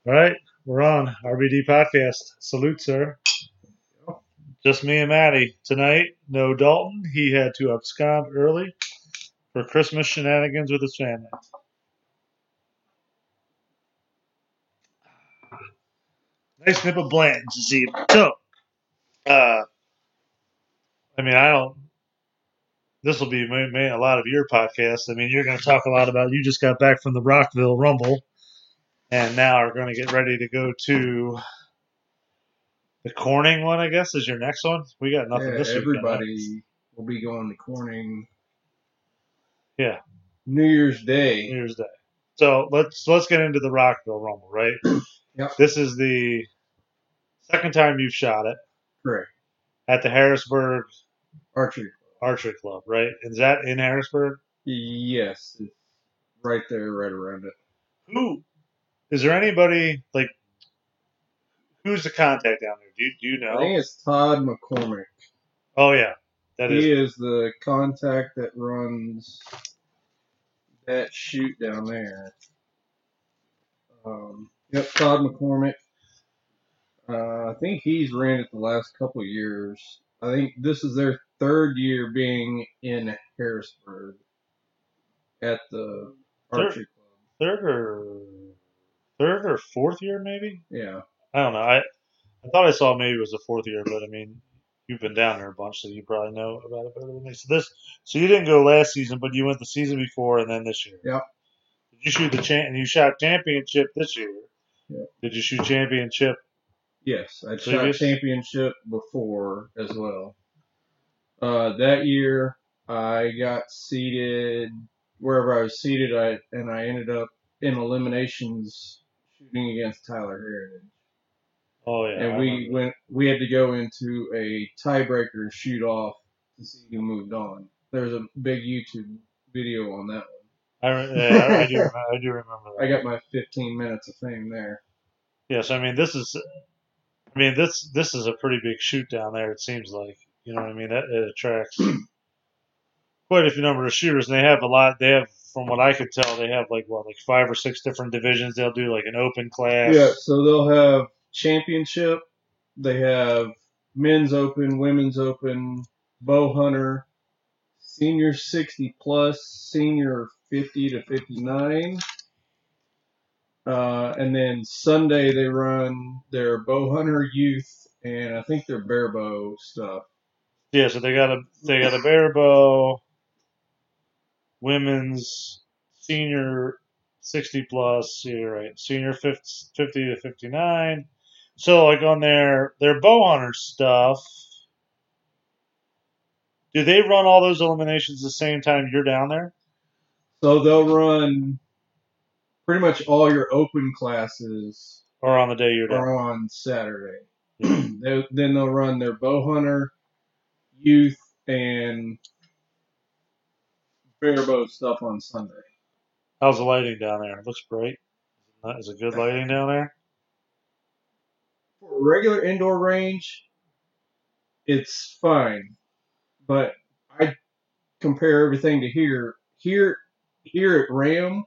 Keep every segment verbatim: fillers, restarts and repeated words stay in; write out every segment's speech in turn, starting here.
All right, we're on R B D podcast. Salute, sir. Just me and Maddie tonight. No Dalton. He had to abscond early for Christmas shenanigans with his family. Nice nip of Blanton's this evening. So, uh, I mean, I don't. This will be ma- ma- a lot of your podcast. I mean, you're going to talk a lot about. You just got back from the Rockville Rumble, and now are going to get ready to go to the Corning one. I guess is your next one. We got nothing Yeah, this weekend. Huh? everybody will be going to Corning Yeah, New Year's New Day. Year's Day. So let's let's get into the Rockville Rumble, right? Yep, This is the second time you've shot it correct. at the Harrisburg Archery. Archery Club, right? Is that in Harrisburg? Yes, it's right there, right around it. Who is there? Anybody like who's the contact down there? Do you, do you I know? think it's Todd McCormick. Oh yeah, that he is. is the contact that runs that shoot down there. Um, yep, Todd McCormick. Uh, I think he's ran it the last couple of years. I think this is their third year being in Harrisburg at the Third, Archery Club. third or third or fourth year, maybe. Yeah. I don't know. I I thought I saw maybe it was the fourth year, but I mean, you've been down there a bunch, so you probably know about it better than me. So this, so you didn't go last season, but you went the season before and then this year. Yep. Did you shoot the champ? And you shot championship this year. Yep. Did you shoot championship? Yes, I shot Previous? championship before as well. Uh, that year, I got seated wherever I was seated, I and I ended up in eliminations shooting against Tyler Heritage. Oh yeah. And I we remember. went. We had to go into a tiebreaker shoot off to see who moved on. There's a big YouTube video on that one. I, re- yeah, I, I do. remember- I do remember that. I got my fifteen minutes of fame there. Yes, I mean this is. I mean this this is a pretty big shoot down there. It seems like you know what I mean. That it attracts quite a few number of shooters, and they have a lot. They have, from what I could tell, they have like what, like five or six different divisions. They'll do like an open class. Yeah, so they'll have championship. They have men's open, women's open, bow hunter, senior sixty plus, senior fifty to fifty-nine. Uh, and then Sunday they run their bow hunter youth and I think their bear bow stuff. Yeah, so they got a they got a bear bow, women's, senior sixty plus. You're right, senior fifty, fifty to fifty nine. So like on their their bow hunter stuff, do they run all those eliminations the same time you're down there? So they'll run pretty much all your open classes Or on the day you're down? are on Saturday. they, then they'll run their bow hunter, youth, and bear bow stuff on Sunday. How's the lighting down there? It looks great. Is it good lighting down there? For a regular indoor range, it's fine. But I compare everything to here. Here, here at Ram,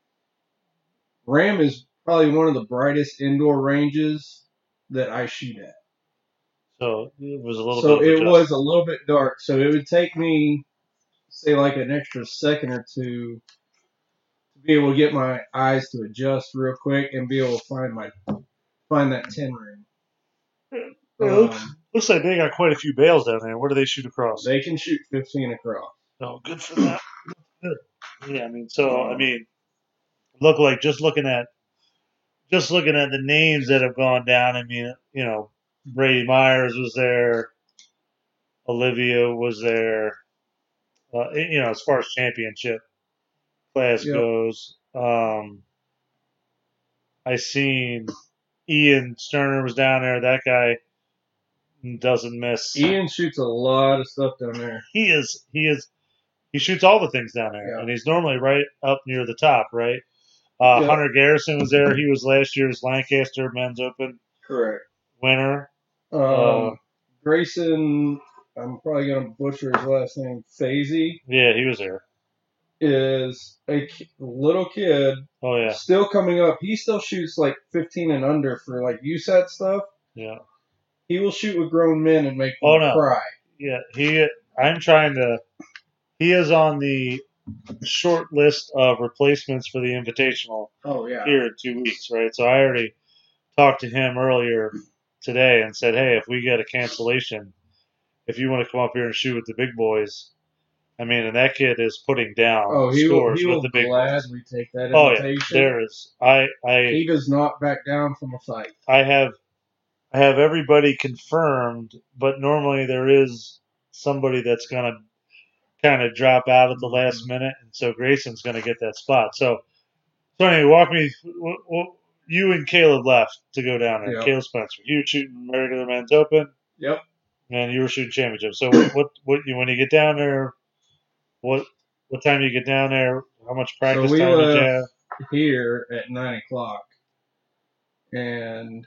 Ram is probably one of the brightest indoor ranges that I shoot at. So it was a little So bit. it adjustment. was a little bit dark. So it would take me, say, like an extra second or two to be able to get my eyes to adjust real quick and be able to find my find that ten ring. It looks, Um, looks like they got quite a few bales down there. Where do they shoot across? they can shoot fifteen across. Oh, good for that. Good. Yeah, I mean, so I mean, look like just looking at just looking at the names that have gone down. I mean, you know, Brady Myers was there, Olivia was there. Uh, you know, as far as championship class Yep. goes, um, I seen Ian Sterner was down there. That guy doesn't miss. Ian shoots a lot of stuff down there. He is he is he shoots all the things down there, Yeah. and he's normally right up near the top, right? Uh, Yep. Hunter Garrison was there. He was last year's Lancaster Men's Open Correct. winner. Um, Uh, Grayson, I'm probably going to butcher his last name, Fazy. Yeah, he was there. is a ki- little kid Oh yeah, still coming up. He still shoots like fifteen and under for like U S A T stuff. yeah. He will shoot with grown men and make them Oh no, cry. yeah. He. I'm trying to. He is on the short list of replacements for the Invitational Oh yeah. here in two weeks, right? So I already talked to him earlier today and said, hey, if we get a cancellation, if you want to come up here and shoot with the big boys, I mean, and that kid is putting down Oh, he will, scores he with will the big boys. gladly take that Oh yeah, invitation. there is. I I He does not back down from a fight. I have I have everybody confirmed, but normally there is somebody that's gonna kind of drop out at the last minute, and so Grayson's gonna get that spot. So so anyway, walk me. w- w- You and Caleb left to go down there. Yep. Caleb Spencer, you were shooting regular men's open, Yep. and you were shooting championship. So what what, what you when you get down there, what what time do you get down there? How much practice So we time did you have? left here at nine o'clock, and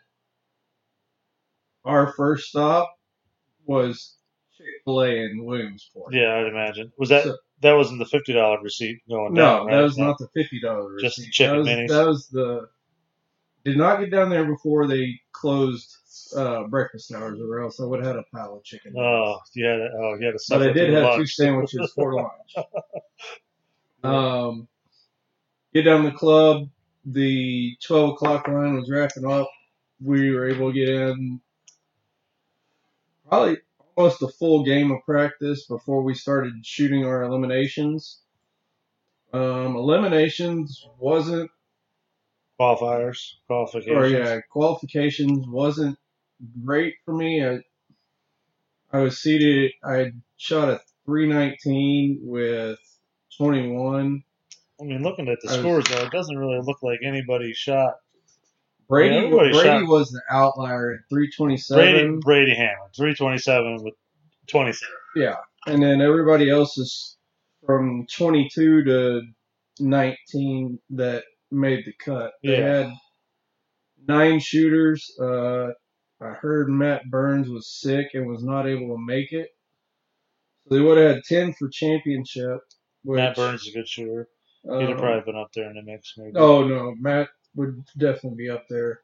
our first stop was Chick-fil-A in Williamsport. Yeah, I'd imagine. Was that So- that wasn't the fifty dollar receipt going No, down, right? that was No. not the fifty dollar Just the receipt. chicken that was minis? that was the. Did not get down there before they closed uh, breakfast hours, or else I would have had a pile of chicken. Oh, you had a, oh, you had a But I suffer did through have lunch. two sandwiches for lunch. Um, get down the club. The twelve o'clock line was wrapping up. We were able to get in probably almost a full game of practice before we started shooting our eliminations. Um, eliminations wasn't, Qualifiers, qualifications. or yeah, qualifications wasn't great for me. I, I was seated. I shot a three nineteen with twenty-one. I mean, looking at the I was- scores though, it doesn't really look like anybody shot. Brady, Yeah, everybody Brady shot- was the outlier at three twenty-seven. Brady Brady Hammer, three twenty seven with twenty seven. Yeah, and then everybody else is from twenty-two to nineteen that made the cut. They Yeah. had nine shooters. Uh, I heard Matt Burns was sick and was not able to make it. So they would have had ten for championship. Which, Matt Burns is a good shooter. He'd have um, probably been up there in the mix, maybe. Oh no, Matt would definitely be up there.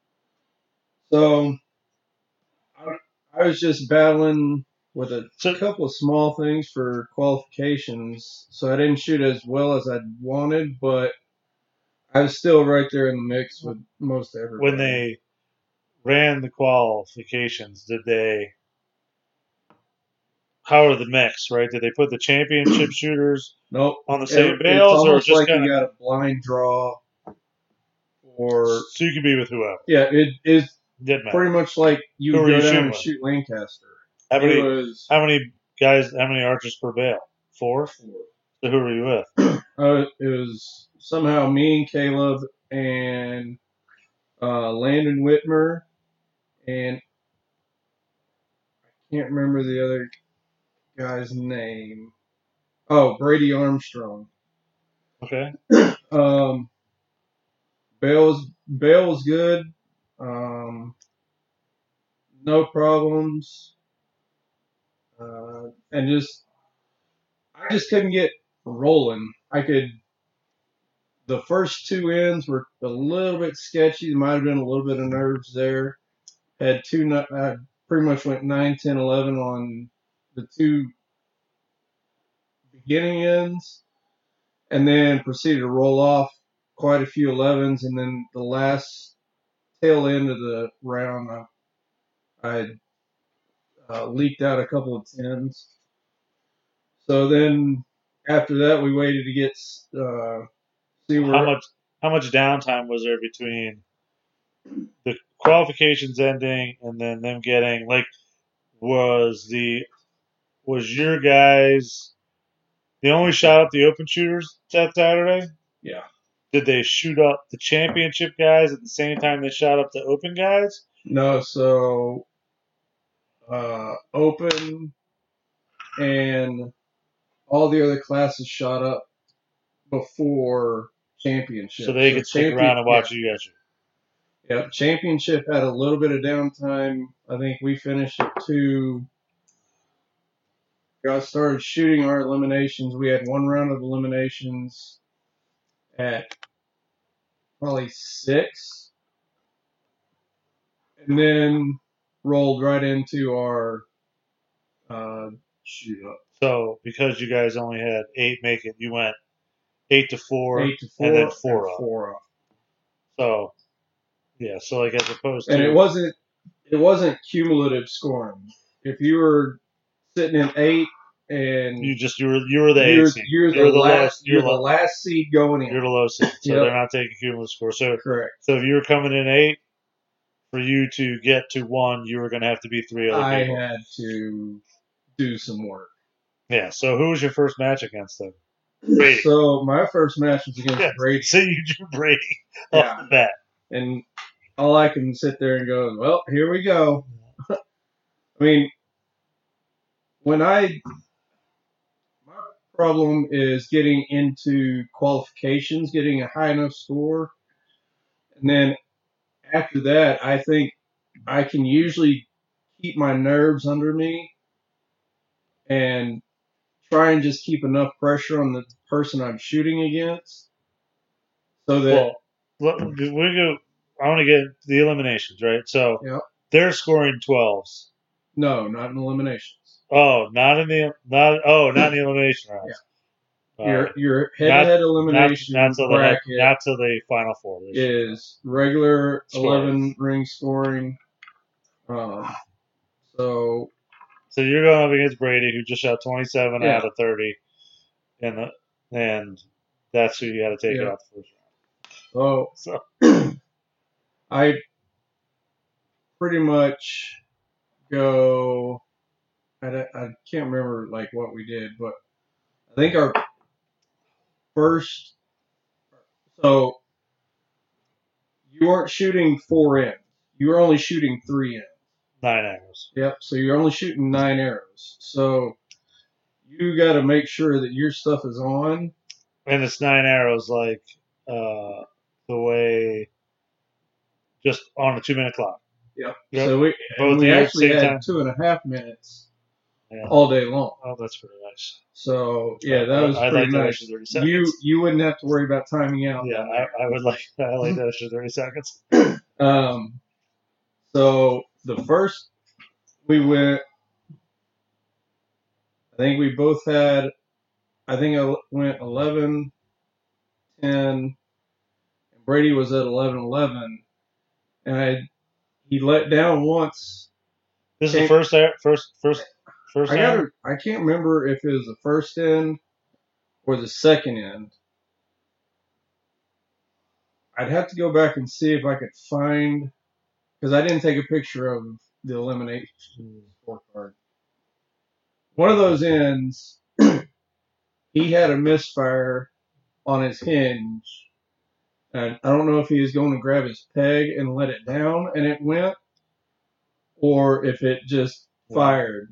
So I, I was just battling with a So- couple of small things for qualifications, so I didn't shoot as well as I wanted, but I was still right there in the mix with most everybody. When they ran the qualifications, did they? How are the mix, right? Did they put the championship shooters nope, on the same It- bales, it's or almost just like kind you of got a blind draw, or so you could be with whoever? yeah, it is Didn't matter. pretty much like you Who would were go you down shooting and with? shoot Lancaster. How It many? was How many guys? How many archers per bale? Four. So who were you with? Uh, it was somehow me and Caleb and uh, Landon Whitmer, and I can't remember the other guy's name. Oh, Brady Armstrong. Okay. Um, Bale was Bale was good. Um, no problems, uh, and just I just couldn't get rolling. I could. The first two ends were a little bit sketchy. There might have been a little bit of nerves there. Had two. ni- I pretty much went nine, ten, eleven on the two beginning ends, and then proceeded to roll off quite a few elevens, and then the last tail end of the round, I, I uh, leaked out a couple of tens. So then after that, we waited to get uh, see where How much? How much downtime was there between the qualifications ending and then them getting like? Was the was your guys they only shot up the open shooters that Saturday? Yeah. Did they shoot up the championship guys at the same time they shot up the open guys? No, so uh, open and all the other classes shot up before championship. So they could stick champion- around and watch you guys shoot. Yeah, yeah, championship had a little bit of downtime. I think we finished at two got started shooting our eliminations. We had one round of eliminations at probably six, and then rolled right into our uh, shoot up. So because you guys only had eight make it, you went eight to four, Eight to four, and then four and up. four up. So yeah, so like as opposed And to it wasn't it wasn't cumulative scoring. If you were sitting in eight and you just you were you were the you're, eight seed. you're the You're the last lowest. you're You're, the low, last seed going in. you're the low seed, so Yep. they're not taking cumulative score. So Correct. so if you were coming in eight, for you to get to one, you were going to have to be three other I people. had to do some work. Yeah. So who was your first match against them? Brady. So my first match was against Yeah, Brady. So you drew Brady Yeah. off the bat. And all I can sit there and go, well, here we go. I mean, when I, my problem is getting into qualifications, getting a high enough score. And then after that, I think I can usually keep my nerves under me and try and just keep enough pressure on the person I'm shooting against. So that. Well, let- we go. I want to get the eliminations, right? So Yep. they're scoring twelves. No, not in eliminations. Oh, not in the not. Oh, not in the elimination rounds. Yeah. All Your right. your head-to-head elimination not, not till the head, bracket not till the final four. This year. is regular Scoring. eleven ring scoring. Um, so So you're going up against Brady, who just shot twenty-seven Yeah. out of thirty, and the, and that's who you got to take Yeah. out the first round. so So I pretty much go. I, I can't remember like what we did, but I think our first. So you weren't shooting four ends. You were only shooting three ends. nine arrows. Yep. So you're only shooting nine arrows. So you got to make sure that your stuff is on. And it's nine arrows, like uh, the way, just on a two minute clock. Yep. Yep. So we Both and we of you at the actually same had time? two and a half minutes Yeah. all day long. Oh, that's pretty nice. So yeah, that I- was I pretty like that nice. extra thirty seconds. You you wouldn't have to worry about timing out. Yeah, I, I would like I like that extra thirty seconds. Um. So the first we went. I think we both had. I think I went eleven, ten. And Brady was at eleven, eleven, and I he let down once. This is the Can't- first air, first first first I round? got I can't remember if it was the first end or the second end. I'd have to go back and see if I could find, because I didn't take a picture of the elimination scorecard. One of those ends, he had a misfire on his hinge. And I don't know if he was going to grab his peg and let it down and it went, or if it just fired.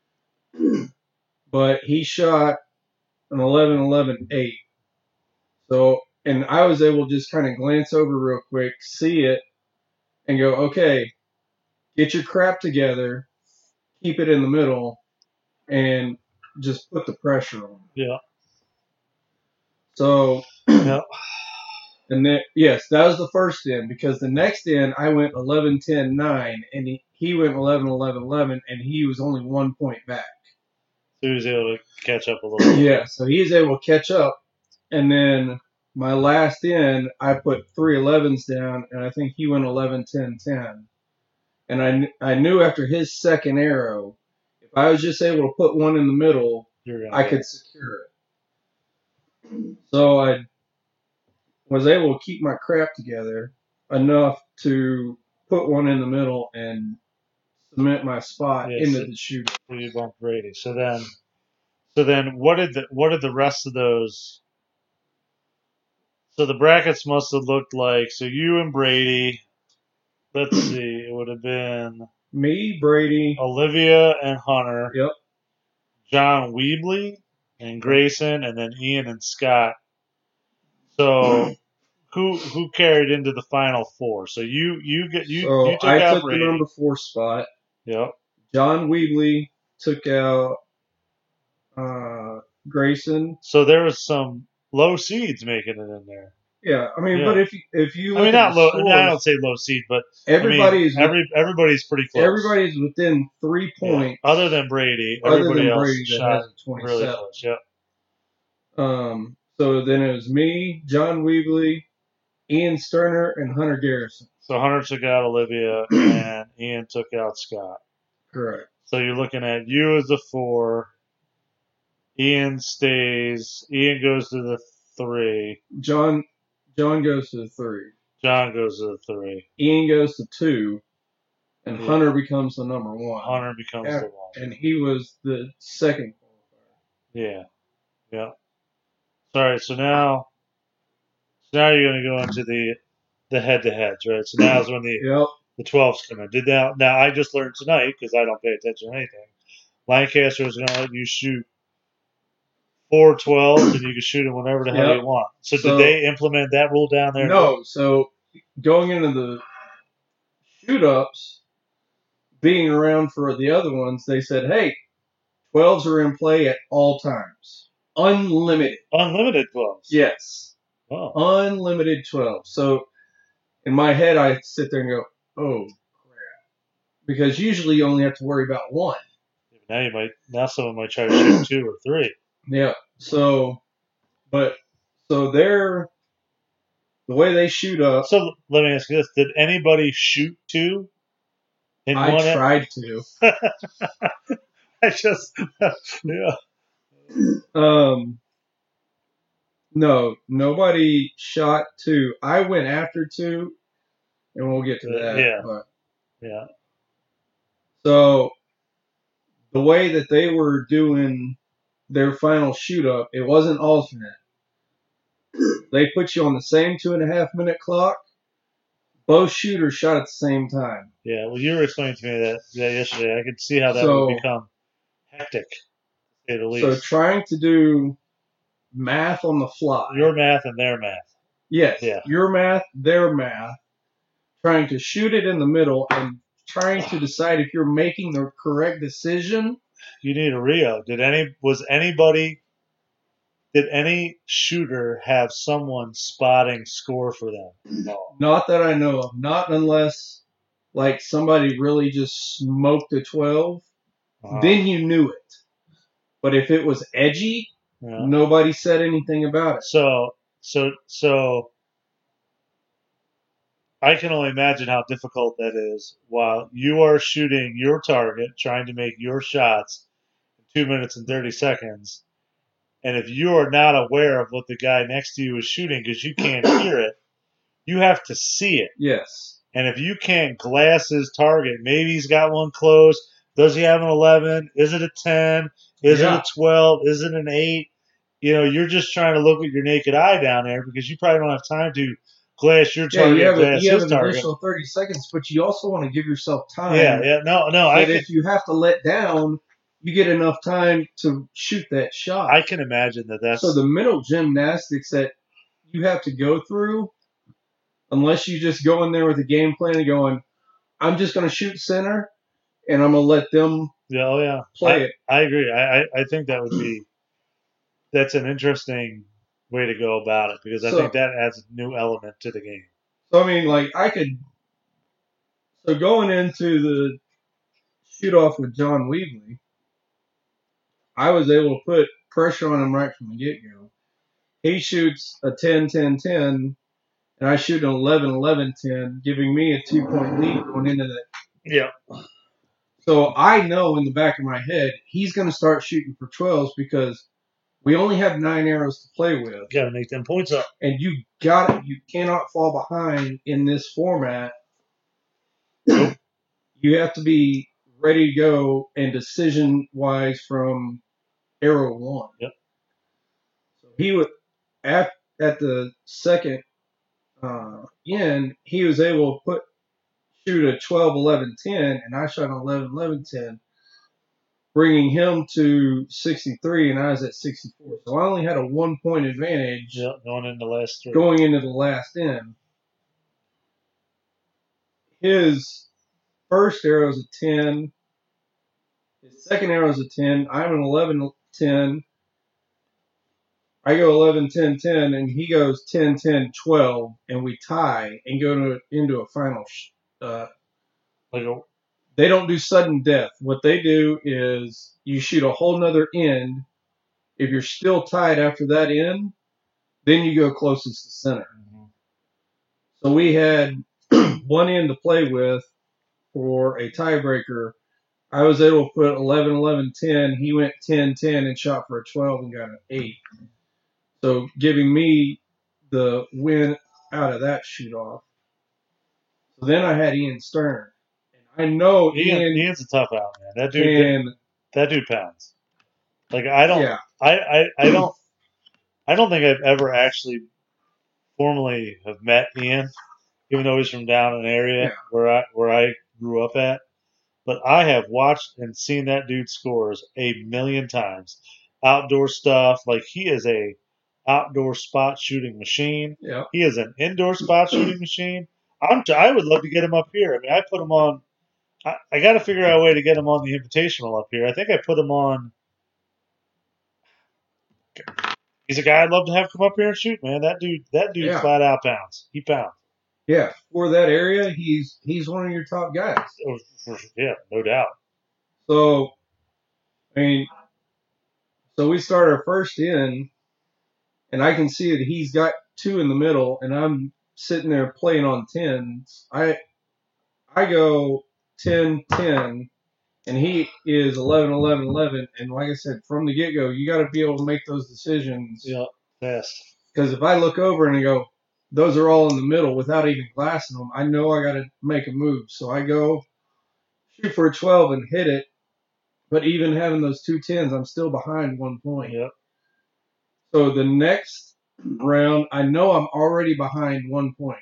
But he shot an eleven eleven eight. So, and I was able to just kind of glance over real quick, see it, and go, okay, get your crap together, keep it in the middle, and just put the pressure on. Yeah. So, Yeah. and then, yes, that was the first end, because the next end I went eleven ten nine, and he, he went eleven eleven eleven, and he was only one point back. So he was able to catch up a little bit. Yeah, so he was able to catch up, and then my last end, I put three elevens down, and I think he went eleven ten ten. And I, kn- I knew after his second arrow, if I was just able to put one in the middle, You're gonna I get could it. secure it. So I was able to keep my crap together enough to put one in the middle and cement my spot Yes. into the shooter. So you bumped Brady. So then so then what did the what did the rest of those so the brackets must have looked like, so you and Brady, let's see, it would have been Me, Brady, Olivia and Hunter, yep, John Weebly and Grayson, and then Ian and Scott. So who who carried into the final four? So you you get you so you took I out took Brady. the number four spot. Yep. John Weebly took out uh, Grayson. So there was some low seeds making it in there. Yeah, I mean, Yeah. but if you, if you I look mean, at not the low. scores, I don't say low seed, but I mean, everybody's with- every everybody's pretty close. everybody's within three Yeah. points. Other than Brady, other everybody than else Brady that shot has a really twenty-seven. close. Yep. Um, so then it was me, John Weebly, Ian Sterner, and Hunter Garrison. So Hunter took out Olivia, and Ian took out Scott. Correct. So you're looking at you as the four. Ian stays. Ian goes to the three. John John goes to the three. John goes to the three. Ian goes to two, and Yeah. Hunter becomes the number one. Hunter becomes and, the one. And he was the second qualifier. Yeah. Yeah. Sorry. So now, so now you're going to go into the the head to heads, right? So now is when the Yep. the twelves come in. Did now? Now I just learned tonight because I don't pay attention to anything. Lancaster is going to let you shoot four twelves, and you can shoot them whenever the hell Yep. you want. So, So- did they implement that rule down there? No, so going into the shoot ups, being around for the other ones, they said, hey, twelves are in play at all times. Unlimited. Unlimited twelves. Yes. Oh. Unlimited twelve. So in my head, I sit there and go, oh, crap. Because usually you only have to worry about one. Now you might. Now someone might try to shoot two or three. Yeah. So, but, so they're, the way they shoot up, So let me ask you this: did anybody shoot two? In I one e- tried to. I just yeah. Um, no, nobody shot two. I went after two, and we'll get to Uh, that. yeah. But, Yeah. so the way that they were doing their final shoot up, it wasn't alternate. They put you on the same two and a half minute clock. Both shooters shot at the same time. Yeah. Well, you were explaining to me that, that yesterday. I could see how that So- would become hectic, to say the So least. trying to do math on the fly. Your math and their math. Yes. Yeah. Your math, their math. Trying to shoot it in the middle and trying to decide if you're making the correct decision. You need a Rio. Did any was anybody? Did any shooter have someone spotting score for them? No. Not that I know of. Not unless like somebody really just smoked a twelve. Uh, Then you knew it. But if it was edgy, yeah. nobody said anything about it. So so so I can only imagine how difficult that is while you are shooting your target, trying to make your shots in two minutes and thirty seconds. And if you are not aware of what the guy next to you is shooting because you can't hear it, you have to see it. Yes. And if you can't glass his target, maybe he's got one close. Does he have an eleven? Is it a ten? Is Yeah. it a twelve? Is it an eight? You know, you're just trying to look with your naked eye down there because you probably don't have time to glass your Yeah, target, you have, a, glass you have his an target. additional thirty seconds, but you also want to give yourself time. Yeah, yeah. No, no. I That can, if you have to let down, you get enough time to shoot that shot. I can imagine that that's. So the mental gymnastics that you have to go through, unless you just go in there with a game plan and going, I'm just going to shoot center, and I'm going to let them yeah, oh, yeah. play I, it. I agree. I, I, I think that would be. That's an interesting way to go about it because I So- think that adds a new element to the game. So, I mean, like, I could. So going into the shoot off with John Weebly, I was able to put pressure on him right from the get go. He shoots a ten ten ten, and I shoot an eleven eleven ten, giving me a two point lead going into that. Yeah. So I know in the back of my head he's going to start shooting for twelves because we only have nine arrows to play with, Got to make them points up. and you got it. You cannot fall behind in this format. Nope. You have to be ready to go and decision wise from arrow one. Yep. So he would at at the second uh, end, he was able to put shoot a twelve eleven ten, and I shot an eleven eleven ten, bringing him to sixty-three, and I was at sixty-four. So I only had a one point advantage Yeah, going in the last three. going into the last end. His first arrow is a ten. His second arrow is a ten. I'm an eleven ten. I go eleven, ten, ten, and he goes ten, ten, twelve, and we tie and go to, into a final. Sh- uh, Like a, they don't do sudden death. What they do is you shoot a whole nother end. If you're still tied after that end, then you go closest to center. mm-hmm. So we had one end to play with for a tiebreaker. I was able to put eleven, eleven, ten. He went ten, ten and shot for a twelve and got an eight. So giving me the win out of that shoot off. So then I had Ian Stern. And I know Ian, Ian. Ian's a tough out, man. That dude, and, that, that dude pounds. Like I don't, yeah. I, I, I don't, I don't think I've ever actually formally have met Ian, even though he's from down an area Yeah. where I where I grew up at. But I have watched and seen that dude scores a million times. Outdoor stuff, like he is a outdoor spot shooting machine. Yeah. He is an indoor spot shooting machine. I'm t- I would love to get him up here. I mean, I put him on. I, I got to figure out a way to get him on the Invitational up here. I think I put him on. He's a guy I'd love to have come up here and shoot, man. That dude, that dude, Yeah. flat out pounds. He pounds. Yeah, for that area, he's he's one of your top guys. Oh, yeah, no doubt. So, I mean, so we start our first in, and I can see that he's got two in the middle, and I'm sitting there playing on tens. I I go ten, ten, and he is eleven, eleven, eleven. And like I said, from the get go, you got to be able to make those decisions. Yeah, fast. Because if I look over and I go, those are all in the middle without even glassing them, I know I got to make a move. So I go shoot for a twelve and hit it. But even having those two tens, I'm still behind one point. Yep. So the next round, I know I'm already behind one point.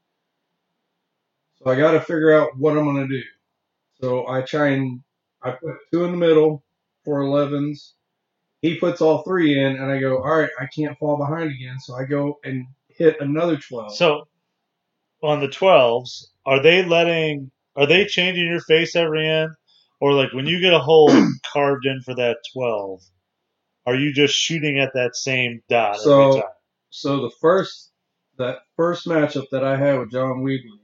So I got to figure out what I'm going to do. So I try and I put two in the middle for elevens. He puts all three in, and I go, all right, I can't fall behind again. So I go and hit another twelve. So on the twelves, are they letting, are they changing your face every end? Or like when you get a hole carved in for that twelve, are you just shooting at that same dot So, every time? So the first, that first matchup that I had with John Weebly,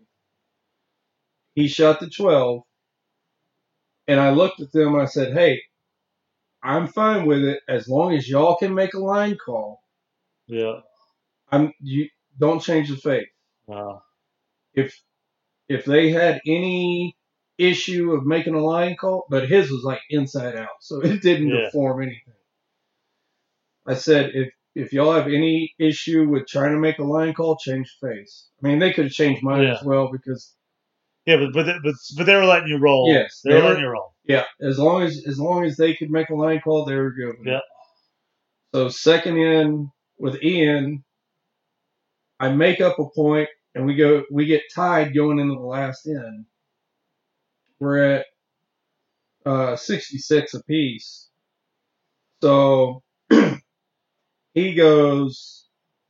he shot the twelve, and I looked at them and I said, hey, I'm fine with it as long as y'all can make a line call. Yeah. I'm you don't change the face. Wow. If if they had any issue of making a line call, but his was like inside out, so it didn't Yeah. deform anything. I said if if y'all have any issue with trying to make a line call, change face. I mean, they could have changed mine Yeah. as well because Yeah, but but but but they were letting you roll. Yes, they were they were- letting you roll. yeah, as long as as long as they could make a line call, they were good. with it. Yeah. So second in with Ian, I make up a point and we go we get tied going into the last in. We're at uh, sixty-six apiece. So he goes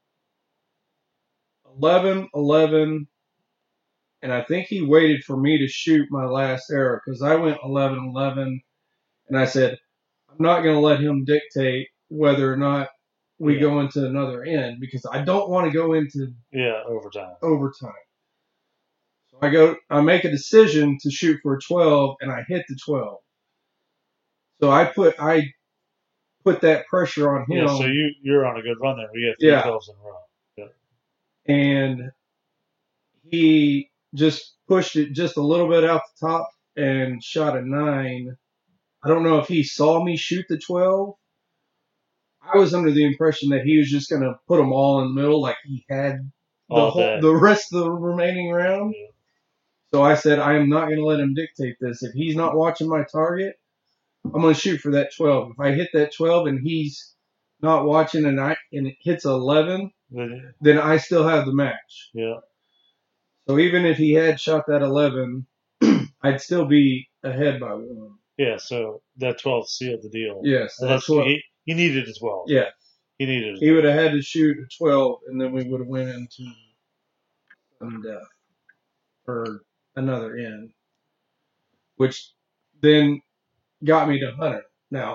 eleven, eleven, and I think he waited for me to shoot my last arrow because I went eleven, eleven, and I said, I'm not going to let him dictate whether or not we Yeah. go into another end because I don't want to go into Yeah, overtime. overtime. So I go, I make a decision to shoot for a twelve, and I hit the twelve. So I put, I put that pressure on him. Yeah, so you you're on a good run there. We have three Yeah. twelves in a row. and he just pushed it just a little bit out the top and shot a nine. I don't know if he saw me shoot the twelve. I was under the impression that he was just going to put them all in the middle like he had the All whole, day. the rest of the remaining round. Yeah. So I said, I am not going to let him dictate this. If he's not watching my target, I'm going to shoot for that twelve. If I hit that twelve and he's not watching and I and it hits eleven, Then- then I still have the match. Yeah. So even if he had shot that eleven, I'd still be ahead by one. Yeah, so that twelve sealed the deal. Yes, And that's that's what. he, he needed a twelve. Yeah, He needed a he would have had to shoot a twelve, and then we would have went into and uh, for another end, which then got me to Hunter. Now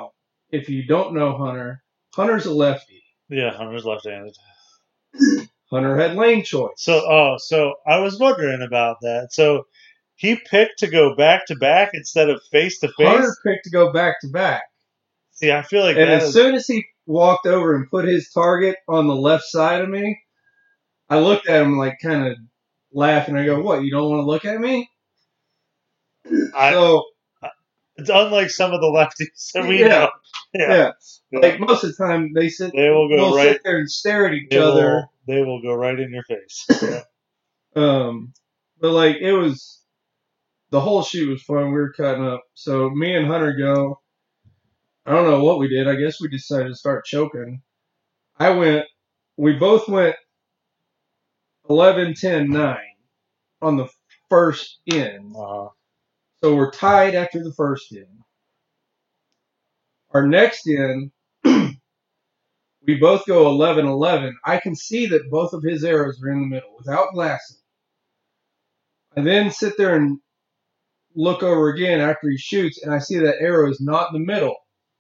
if you don't know Hunter, Hunter's a lefty. Yeah, Hunter's left-handed. Hunter had lane choice. So, oh, so I was wondering about that. So he picked to go back to back instead of face to Hunter face. picked to go back to back. See, I feel like And that as is, soon as he walked over and put his target on the left side of me, I looked at him like kind of laughing. I go, "What? You don't want to look at me?" I, So it's unlike some of the lefties that we Yeah. know. yeah. Yeah. like most of the time they sit, They will go they'll right. sit there and stare at each They other. will, they will go right in your face. Yeah. Um, but like it was, the whole shoot was fun. We were cutting up. So me and Hunter go. I don't know what we did. I guess we decided to start choking. I went. We both went eleven, ten, nine on the first in. Uh, So we're tied after the first in. Our next in, we both go eleven eleven. I can see that both of his arrows are in the middle without glassing. I then sit there and look over again after he shoots, and I see that arrow is not in the middle.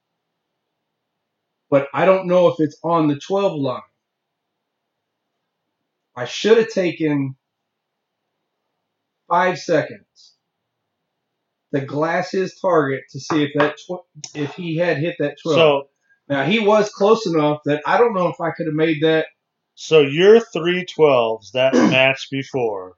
But I don't know if it's on the twelve line. I should have taken five seconds to glass his target to see if that tw- if he had hit that twelve. so, Now he was close enough that I don't know if I could have made that. so your three twelves that match before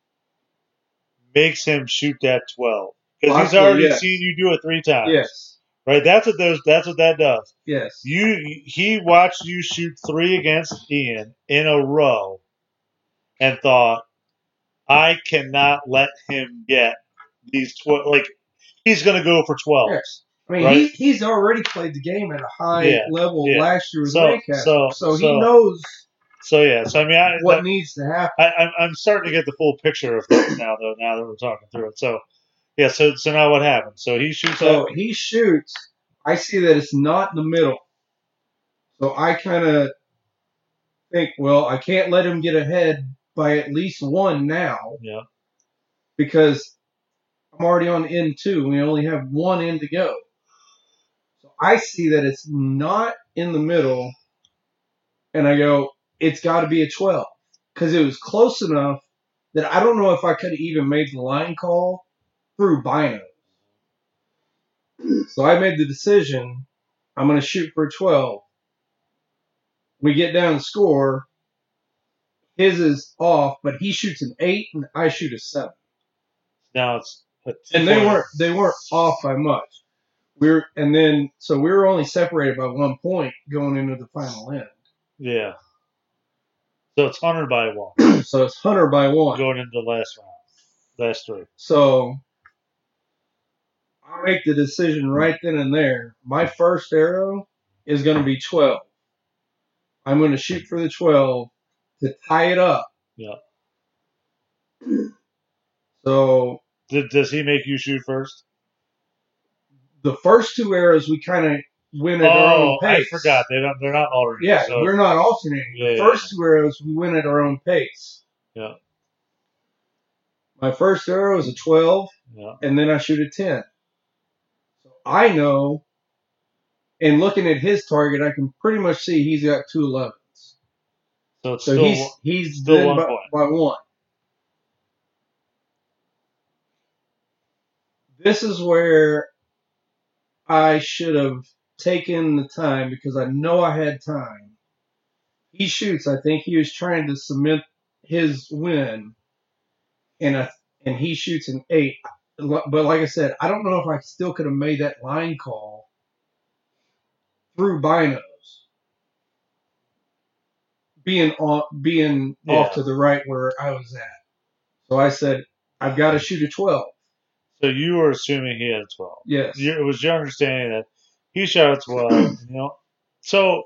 makes him shoot that twelve because he's Possibly, already yes. seen you do it three times. Yes, Right. That's what those. That's what that does. yes. You he watched you shoot three against Ian in a row, and thought, I cannot let him get these twelve. Like he's going to go for twelves. Yes. I mean, Right? he, he's already played the game at a high Yeah, level yeah. last year with So- Lancaster, so- so, he so- knows So yeah. So I mean, I, what that- needs to happen. I, I'm I'm starting to get the full picture of things now, though. Now that we're talking through it, so yeah. So so now what happens? So he shoots So up. he shoots. I see that it's not in the middle. So I kind of think, well, I can't let him get ahead by at least one now Yeah. because I'm already on end two. We only have one end to go. So I see that it's not in the middle, and I go, it's got to be a twelve because it was close enough that I don't know if I could have even made the line call through binos. So I made the decision, I'm going to shoot for a twelve. We get down the score. His is off, but he shoots an eight and I shoot a seven. Now it's a And they weren't they weren't off by much. We were, and then so we were only separated by one point going into the final end. Yeah. So it's Hunter by one So it's Hunter by one. going into the last round, last three. So I make the decision right then and there. My first arrow is going to be twelve. I'm going to shoot for the twelve to tie it up. Yeah. So Did, does he make you shoot first? the first two arrows we kind of win at our own Oh, I pace. forgot. They don't. They're not alternating. Yeah, So, we're not alternating. Yeah, the yeah, first two arrows we win at our own pace. Yeah. My first arrow is a twelve, yeah. and then I shoot a ten. So I know, and looking at his target, I can pretty much see he's got two elevens. So it's So still he's he's still then one by, point. by one. This is where I should have taken the time because I know I had time. He shoots. I think he was trying to cement his win, and I, and he shoots an eight. But like I said, I don't know if I still could have made that line call through binos, being off, being Yeah. off to the right where I was at. So I said, I've got to shoot a twelve. So you were assuming he had a twelve. Yes. You, it was your understanding that he shot a twelve. You know. So.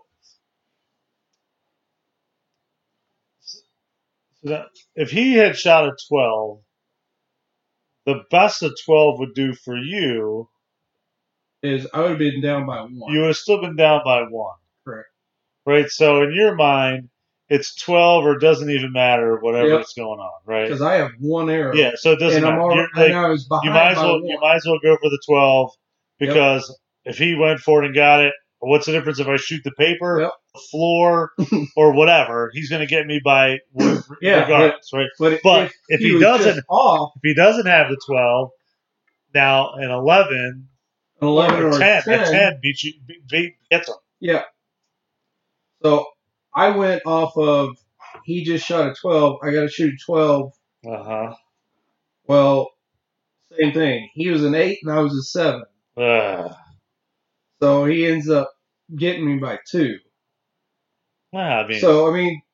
So that if he had shot a twelve, the best a twelve would do for you, Is I would have been down by one. you would have still been down by one. Correct. Right? So in your mind, it's twelve or it doesn't even matter, whatever Yep. is going on, right? Because I have one arrow. Yeah, so it doesn't and I'm matter. already, You're, like, and I was behind you might as by well one. you might as well go for the twelve because if he went for it and got it, what's the difference if I shoot the paper, Yep. the floor, or whatever? He's going to get me by Yeah, regardless, right? But, But if, if he, he was doesn't- just off If he doesn't have the twelve, now an eleven, an eleven or or a ten, a ten, a ten beats you, beat, gets him. yeah. So I went off of he just shot a twelve. I got to shoot a twelve. Uh huh. Well, same thing. He was an eight and I was a seven. Uh, So he ends up getting me by two. well, I mean, So, I mean,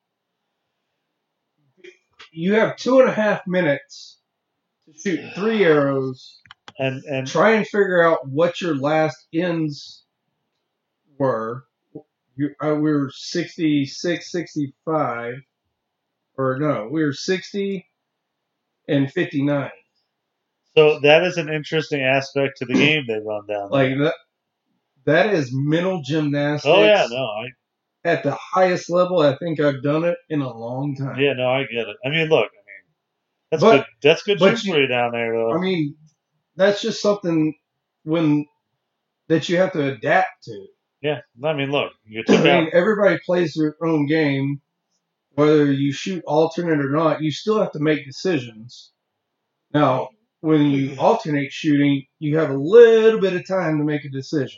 you have two and a half minutes to shoot three arrows. and and Try and figure out what your last ends were. You, uh, we were sixty-six, sixty-five. Or no, we were sixty and fifty-nine. so that is an interesting aspect to the game they run down. there. Like that. That is mental gymnastics. Oh yeah, no, I At the highest level, I think I've done it in a long time. yeah, no, I get it. I mean, look, I mean, that's But- good. That's good but shooting for you down there, though. I mean, that's just something when that you have to adapt to. yeah, I mean, look, you I took mean, out. everybody plays their own game. Whether you shoot alternate or not, you still have to make decisions. Now, when you alternate shooting, you have a little bit of time to make a decision.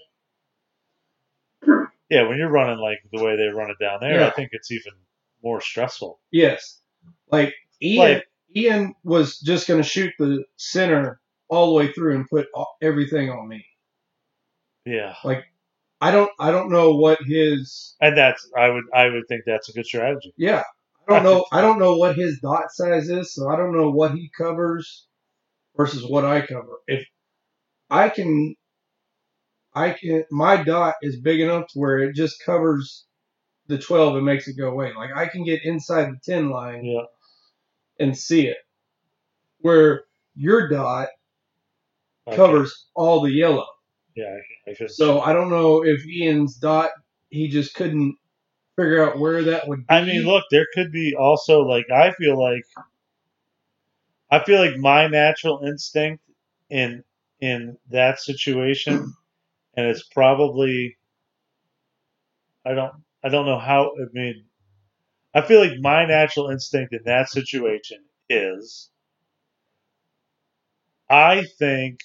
Yeah, when you're running like the way they run it down there, Yeah. I think it's even more stressful. Yes. Like Ian, Like- Ian was just going to shoot the center all the way through and put all, everything on me. Yeah, I don't I don't know what his and that's I would I would think that's a good strategy. yeah. I don't know I don't know what his dot size is, so I don't know what he covers versus what I cover. If I can I can my dot is big enough to where it just covers the twelve and makes it go away. Like I can get inside the ten line Yeah, and see it. Where your dot okay. covers all the yellow. Yeah, I, I could. So I don't know if Ian's dot, he just couldn't figure out where that would be. I mean, look, there could be also like I feel like I feel like my natural instinct in in that situation, and it's probably I don't I don't know how I mean I feel like my natural instinct in that situation is I think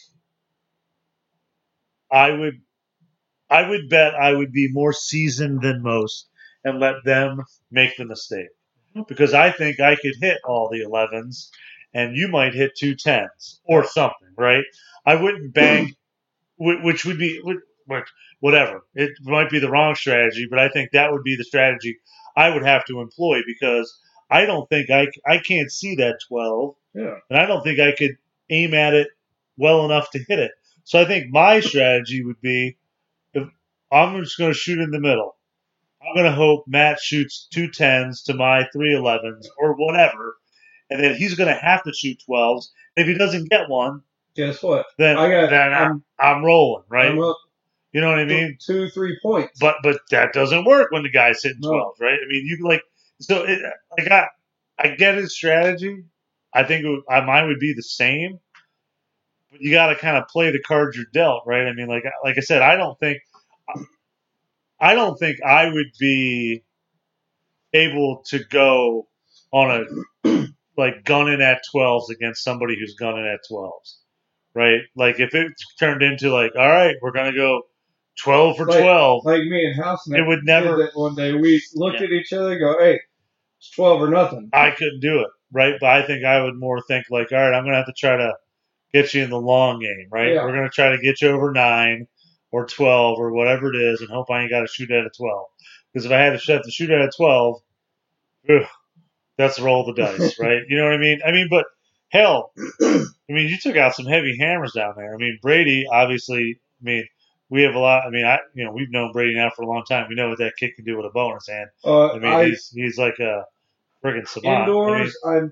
I would I would bet I would be more seasoned than most and let them make the mistake. Because I think I could hit all the elevens and you might hit two tens or something, right? I wouldn't bang, whi- which would be, would- which- whatever. It might be the wrong strategy, but I think that would be the strategy I would have to employ because I don't think I, c- I can't see that twelve. Yeah. And I don't think I could aim at it well enough to hit it. So I think my strategy would be if I'm just going to shoot in the middle. I'm going to hope Matt shoots two tens to my three elevens or whatever, and then he's going to have to shoot twelves. If he doesn't get one, Guess what? then, I got then I'm, I'm, I'm rolling, right? I'm up You know what I mean? two, three points. But but that doesn't work when the guy's hitting No. twelves, right? I mean, you like so it, like I I get his strategy. I think it would, I, mine would be the same, but you got to kind of play the cards you're dealt, right? I mean, like like I said, I don't think I don't think I would be able to go on a like gunning at twelves against somebody who's gunning at twelves, right? Like if it turned into like, all right, we're gonna go twelve for Like- twelve, like me and House it would never. did that one day. We looked Yeah. at each other and go, hey, it's twelve or nothing. I couldn't do it, right? But I think I would more think like, all right, I'm gonna have to try to get you in the long game, right? Yeah. We're gonna try to get you over nine or twelve or whatever it is, and hope I ain't got to shoot at a twelve. Because if I had to have to shoot at a twelve, ugh, that's a roll of the dice, right? You know what I mean? I mean, but hell, I mean, you took out some heavy hammers down there. I mean, Brady, obviously, I mean, we have a lot. I mean, I you know we've known Brady now for a long time. We know what that kid can do with a bow in his hand. Uh, I mean, I, he's he's like a friggin' savant. indoors, I'm,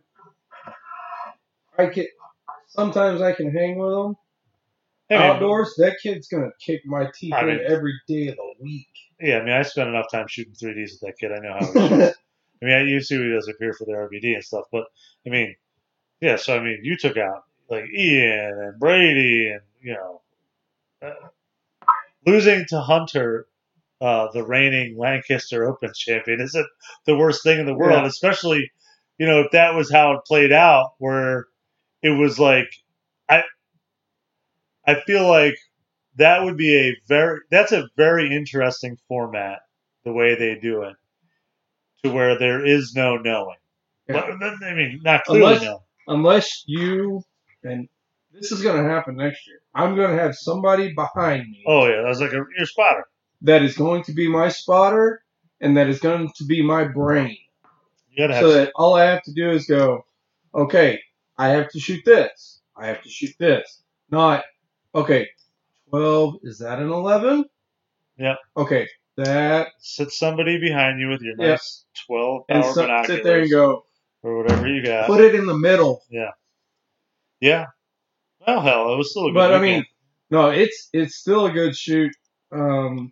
I can, sometimes I can hang with them. I mean, I mean, Outdoors, that kid's going to kick my teeth I in mean- every day of the week. yeah, I mean, I spent enough time shooting three Ds with that kid. I know how he shoots. I mean, I you see what he does up here for the R B D and stuff, but I mean, yeah. So I mean, you took out like Ian and Brady, and you know, uh, losing to Hunter, uh, the reigning Lancaster Open champion, isn't the worst thing in the world. Yeah. Especially, you know, if that was how it played out, where it was like, I, I feel like that would be a very that's a very interesting format, the way they do it, to where there is no knowing. Yeah. But, I mean, not clearly Unless, no. unless you, and this is going to happen next year, I'm going to have somebody behind me Oh yeah, that's like a your spotter. that is going to be my spotter and that is going to be my brain. You gotta have So that all I have to do is go, okay, I have to shoot this. I have to shoot this. Not, okay, twelve, is that an eleven? Yeah. Okay, that. sit somebody behind you with your Yep. nice twelve And hour so, binoculars sit there and go, or whatever you got. put it in the middle. Yeah. Yeah. Well, hell, it was still a good But I weekend. mean, no, it's it's still a good shoot. Um,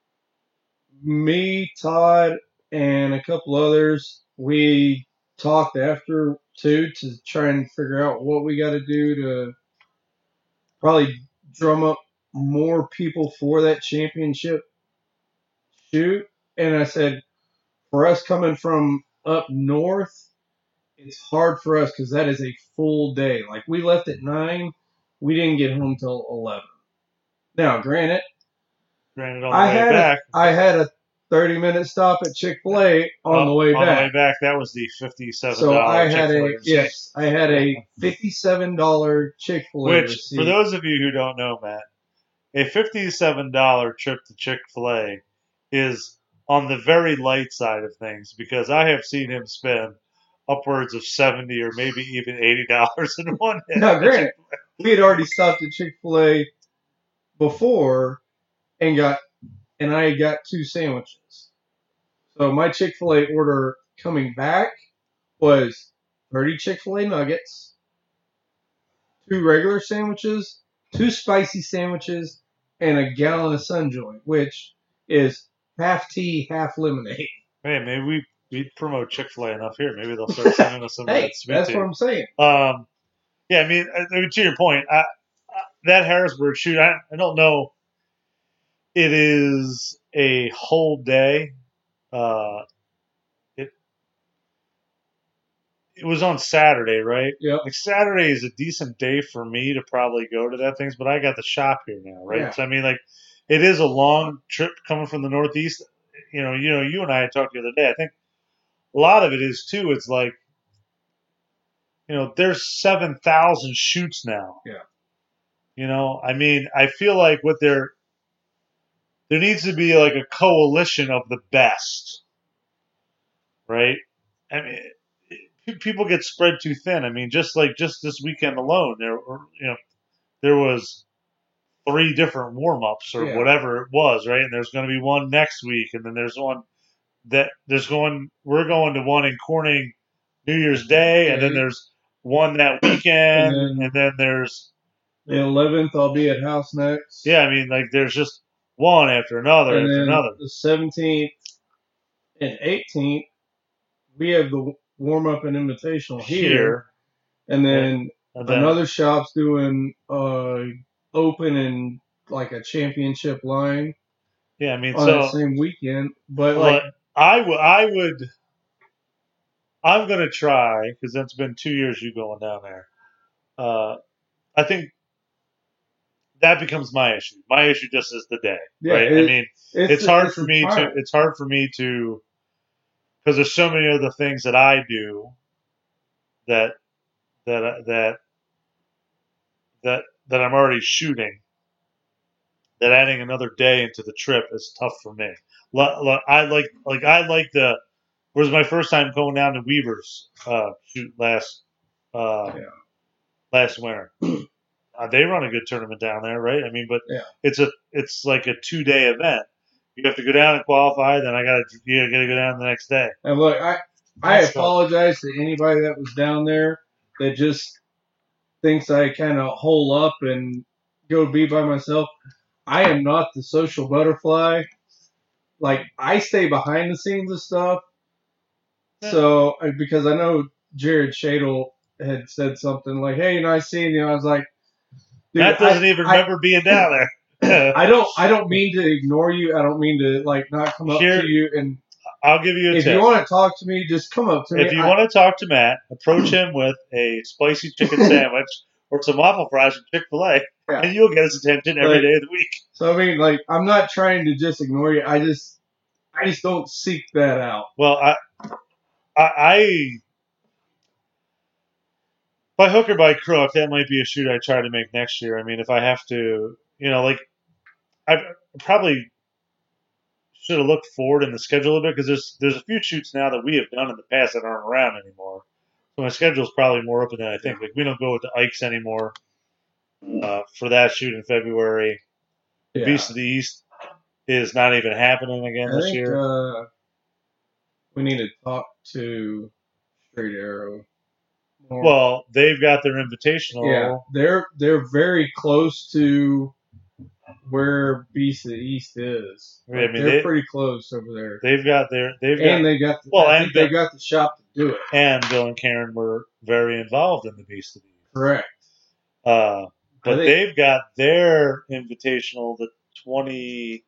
me, Todd, and a couple others, we talked after too to try and figure out what we got to do to probably drum up more people for that championship shoot. And I said, for us coming from up north, it's hard for us because that is a full day. Like we left at nine, we didn't get home till eleven. Now, granted, Granted, on the I way had back, a, I had a thirty minute stop at Chick-fil-A on uh, the way on back. the way back, that was the fifty-seven So I dollars had a Chick-fil-A receipt. yes, I had a fifty-seven dollar Chick-fil-A Which, receipt. for those of you who don't know, Matt, a fifty-seven dollar trip to Chick-fil-A is on the very light side of things, because I have seen him spend upwards of seventy or maybe even eighty dollars in one hit. Now, granted, we had already stopped at Chick-fil-A before and got, and I got two sandwiches. So my Chick-fil-A order coming back was thirty Chick-fil-A nuggets, two regular sandwiches, two spicy sandwiches, and a gallon of Sunjoy, which is half tea, half lemonade. Hey, maybe we, we promote Chick-fil-A enough here. Maybe they'll start sending us some of Hey, that sweet that's tea. what I'm saying. Um, yeah, I mean, I, I mean, to your point, I, I, that Harrisburg shoot, I, I don't know. It is a whole day. Uh, it it was on Saturday, right? Yep. Like Saturday is a decent day for me to probably go to that things, but I got the shop here now, right? Yeah. So I mean, like, it is a long trip coming from the Northeast. You know, you know, you and I had talked the other day. I think a lot of it is too. It's like, you know, there's seven thousand shoots now. Yeah. You know, I mean, I feel like what they're there needs to be like a coalition of the best, right? I mean, it, people get spread too thin. I mean, just like just this weekend alone, there were, you know, there was three different warm ups or Yeah. whatever it was, right? And there's going to be one next week, and then there's one that there's going. We're going to one in Corning New Year's Day, and then there's one that weekend, And then- and then there's The eleventh, I'll be at House Next. yeah. I mean, like there's just one after another And after then another. the seventeenth and eighteenth, we have the warm up and invitational here. Here, And then and then another shop's doing uh open and like a championship line yeah. I mean, on so that same weekend. But well, like I would, I would, I'm gonna try because it's been two years you going down there. Uh, I think that becomes my issue. My issue just is the day, Yeah, right? I it- mean, it's, it's hard it's for the me to, time. it's hard for me to, because there's so many other things that I do that that that that that I'm already shooting. That adding another day into the trip is tough for me. Lo- lo- I like like I like the. It was my first time going down to Weaver's uh, shoot last uh, Yeah. last winter. Uh, they run a good tournament down there, right? I mean, but Yeah. it's a it's like a two day event. You have to go down and qualify, then I gotta you gotta go down the next day. And look, I I That's tough. apologize to anybody that was down there that just thinks I kind of hole up and go be by myself. I am not the social butterfly. Like I stay behind the scenes of stuff. Yeah. So uh, because I know Jared Shadle had said something like, "Hey, nice seeing you." I was like, Dude, Matt doesn't I, even I, remember being down there. I don't I don't mean to ignore you. I don't mean to like not come up Here- to you. And I'll give you a if tip. you want to talk to me, just come up to me. If you I- want to talk to Matt, approach him with a spicy chicken sandwich or some waffle fries from Chick Fil A, Yeah. and you'll get his attention every Like- day of the week. So I mean, like, I'm not trying to just ignore you. I just, I just don't seek that out. Well, I, I, I by hook or by crook, that might be a shoot I try to make next year. I mean, if I have to, you know, like I probably should have looked forward in the schedule a bit because there's there's a few shoots now that we have done in the past that aren't around anymore. So my schedule's probably more open than I think. Like we don't go with the Ikes anymore uh, for that shoot in February. Yeah. Beast of the East is not even happening again I this think year. uh, we need to talk to Straight Arrow more. Well, they've got their invitational. Yeah, they're they're very close to where Beast of the East is. I Like, mean, they're they- pretty close over there, They've got their they've and got they got the, Well, I and think they the- got the shop to do it. and Bill and Karen were very involved in the Beast of the East. Correct. Uh, but I think- they've got their invitational the twenty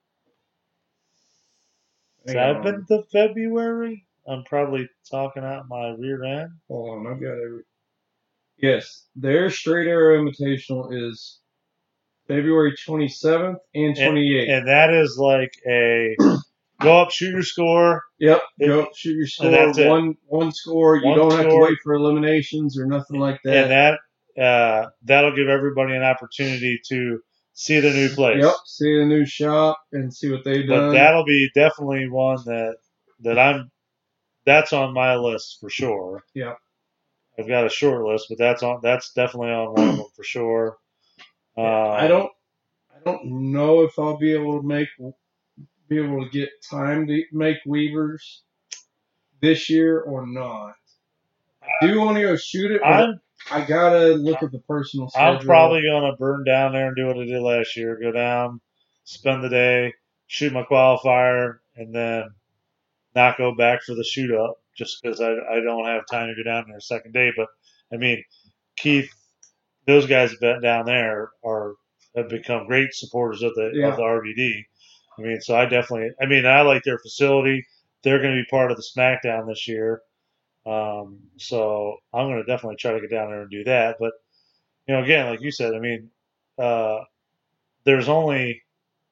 Hang on. seventh of February. I'm probably talking out my rear end. Hold on, I've got it. Yes, their Straight Arrow Invitational is February twenty-seventh and twenty-eighth. And that is like a go up, shoot your score. Yep, It- go shoot your score. that's it. One one score. You One don't have to score. wait for eliminations or nothing like that. And that uh, that'll give everybody an opportunity to see the new place. Yep, see the new shop and see what they've But done. that'll be definitely one that that I'm that's on my list for sure. Yeah. I've got a short list, but that's on that's definitely on one of them for sure. Um, I don't I don't know if I'll be able to make be able to get time to make Weavers this year or not. I do want to go shoot it, but I'm I gotta look at the personal schedule. I'm probably gonna burn down there and do what I did last year. Go down, spend the day, shoot my qualifier, and then not go back for the shoot up just because I, I don't have time to go down there a second day. But I mean, Keith, those guys that been down there are have become great supporters of the Yeah. of the R V D. I mean, so I definitely, I mean, I like their facility. They're going to be part of the SmackDown this year. Um, so I'm going to definitely try to get down there and do that. But, you know, again, like you said, I mean, uh, there's only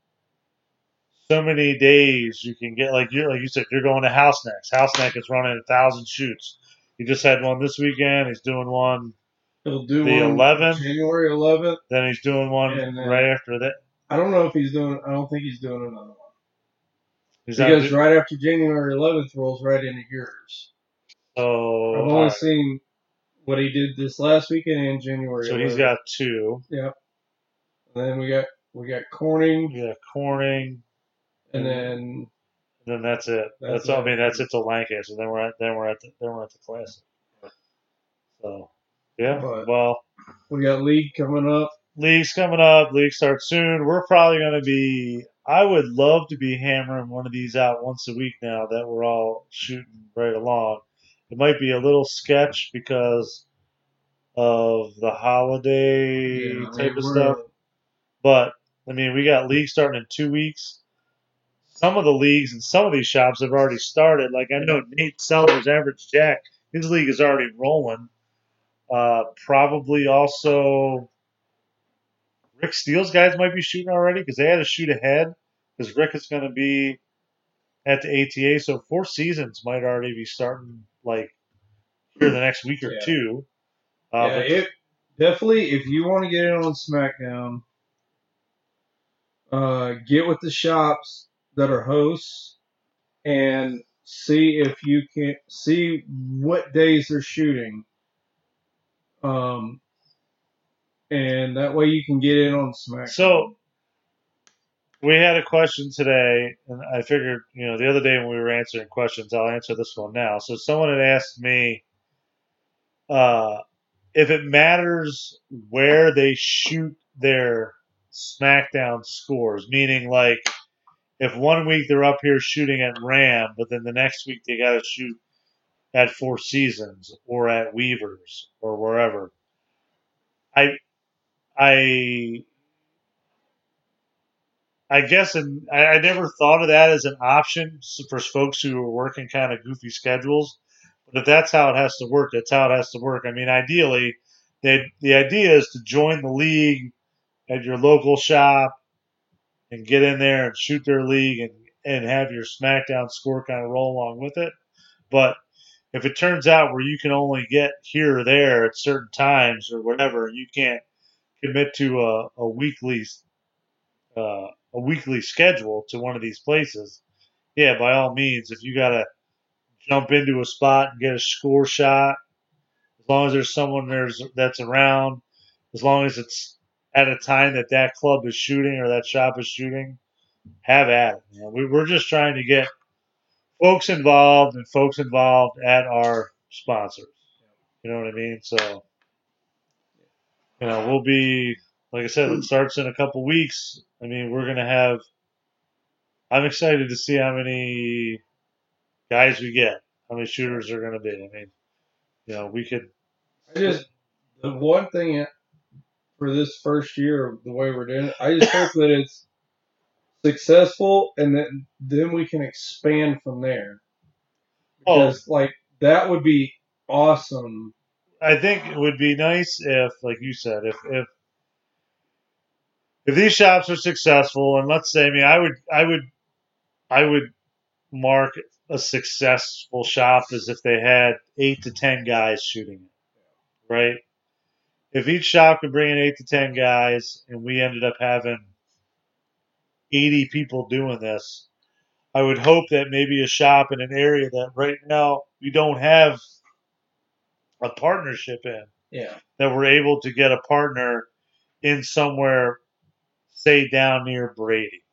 so many days you can get. Like you, like you said, you're going to House Next. House Neck is running a thousand shoots. He just had one this weekend. He's doing one. He'll do the one eleventh. January eleventh. Then he's doing one And then- right after that. I don't know if he's doing. I don't think he's doing another one He's not because do- right after January eleventh rolls right into yours. so I've only alright. seen what he did this last weekend and January. so he's eleventh. got two. And then we got we got Corning, You got Corning. and then Then that's it. That's, That's all. I it. mean, that's it till Lancaster. Then we're at then we're at the then we're at the classic. So yeah. But- well, we got League coming up. league's coming up. League starts soon. We're probably going to be. I would love to be hammering one of these out once a week now that we're all shooting right along. It might be a little sketch because of the holiday Yeah, I type mean, of we're- stuff. But I mean, we got league starting in two weeks. Some of the leagues and some of these shops have already started. Like I know Nate Sellers, Average Jack, his league is already rolling. Uh, probably also Rick Steele's guys might be shooting already because they had to shoot ahead because Rick is going to be at the A T A. So Four Seasons might already be starting like here the next week or Yeah. two. Uh, yeah, but it definitely. If you want to get in on SmackDown, uh, get with the shops that are hosts and see if you can see what days they're shooting. Um, and that way you can get in on SmackDown. So we had a question today, and I figured, you know, the other day when we were answering questions, I'll answer this one now. So someone had asked me uh, if it matters where they shoot their SmackDown scores, meaning like if one week they're up here shooting at Ram, but then the next week they got to shoot at Four Seasons or at Weavers or wherever. I I I guess, and I, I never thought of that as an option for folks who are working kind of goofy schedules. But if that's how it has to work, that's how it has to work. I mean, ideally, the the idea is to join the league at your local shop and get in there and shoot their league and and have your SmackDown score kind of roll along with it. But if it turns out where you can only get here or there at certain times or whatever, you can't commit to a, a weekly uh, a weekly schedule to one of these places, yeah, by all means, if you got to jump into a spot and get a score shot, as long as there's someone there's that's around, as long as it's at a time that that club is shooting or that shop is shooting, have at it. You know, we, we're just trying to get folks involved and folks involved at our sponsors. You know what I mean? So, you know, we'll be, like I said, it starts in a couple weeks. I mean, we're going to have, I'm excited to see how many guys we get, how many shooters are going to be. I mean, you know, we could. I just, the one thing for this first year, the way we're doing it, I just hope that it's successful and then then we can expand from there. Because, oh. like, that would be awesome. I think it would be nice if, like you said, if if if these shops are successful, and let's say, I mean, I would, I would, I would mark a successful shop as if they had eight to ten guys shooting it, right? If each shop could bring in eight to ten guys, and we ended up having eighty people doing this, I would hope that maybe a shop in an area that right now we don't have a partnership in, yeah, that we're able to get a partner in somewhere, say down near Brady.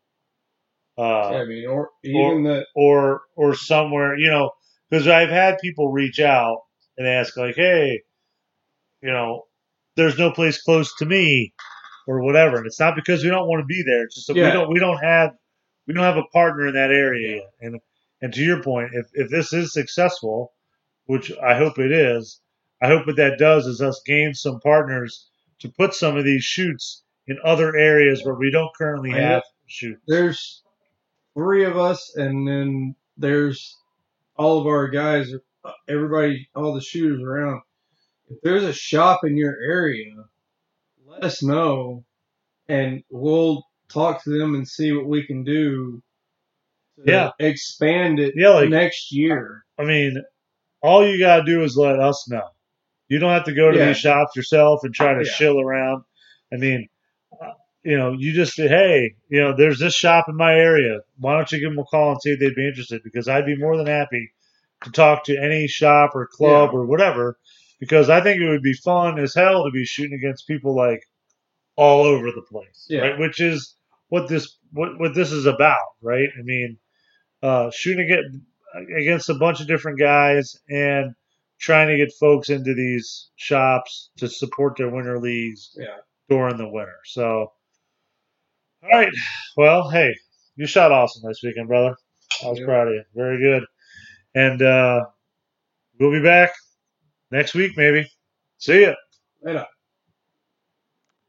Uh, yeah, I mean, or even or, that, or or somewhere, you know, because I've had people reach out and ask, like, hey, you know, there's no place close to me, or whatever, and it's not because we don't want to be there. It's just that yeah. we don't we don't have we don't have a partner in that area yet. And and to your point, if if this is successful, which I hope it is, I hope what that does is us gain some partners to put some of these shoots in other areas where we don't currently I have shoots. There's three of us, and then there's all of our guys, everybody, all the shooters around. If there's a shop in your area, let us know, and we'll talk to them and see what we can do to yeah. expand it yeah, like, next year. I mean, all you got to do is let us know. You don't have to go to yeah. these shops yourself and try to yeah. shill around. I mean, uh, you know, you just say, hey, you know, there's this shop in my area. Why don't you give them a call and see if they'd be interested? Because I'd be more than happy to talk to any shop or club yeah. or whatever, because I think it would be fun as hell to be shooting against people like all over the place, yeah. right? Which is what this what, what this is about, right? I mean, uh, shooting against a bunch of different guys and trying to get folks into these shops to support their winter leagues yeah. during the winter. So, all right. Well, hey, you shot awesome this weekend, brother. I was yeah. proud of you. Very good. And uh, we'll be back next week, maybe. See ya. Later.